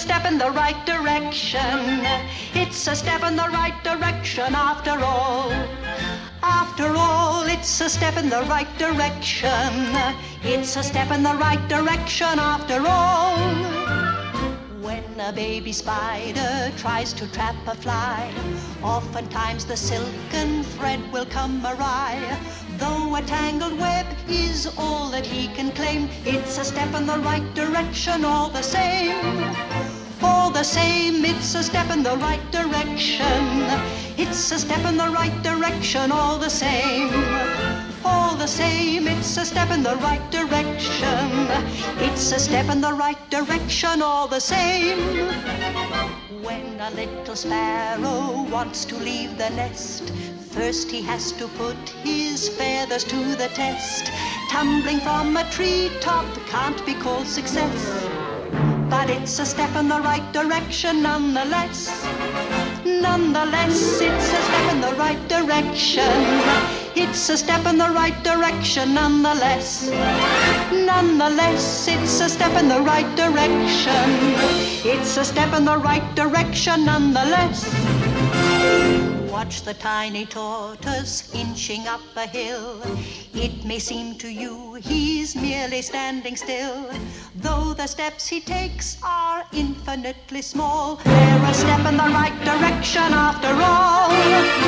step in the right direction. It's a step in the right direction after all. After all, it's a step in the right direction. It's a step in the right direction after all. When a baby spider tries to trap a fly, oftentimes the silken thread will come awry. Though a tangled web is all that he can claim, it's a step in the right direction all the same. All the same, it's a step in the right direction. It's a step in the right direction all the same. All the same, it's a step in the right direction. It's a step in the right direction all the same. When a little sparrow wants to leave the nest, first he has to put his feathers to the test. Tumbling from a treetop can't be called success, but it's a step in the right direction nonetheless. Nonetheless, it's a step in the right direction. It's a step in the right direction nonetheless. Nonetheless, it's a step in the right direction. It's a step in the right direction nonetheless. Watch the tiny tortoise inching up a hill. It may seem to you he's merely standing still, though the steps he takes are infinitely small. They're a step in the right direction after all.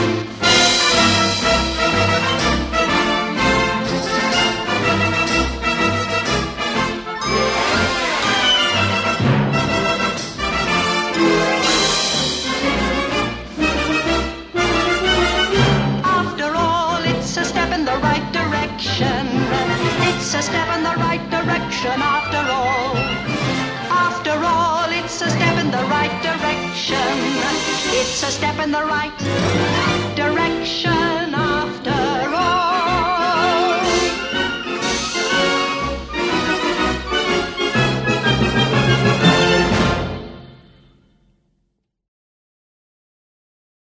It's a step in the right direction after all. After all, it's a step in the right direction. It's a step in the right direction.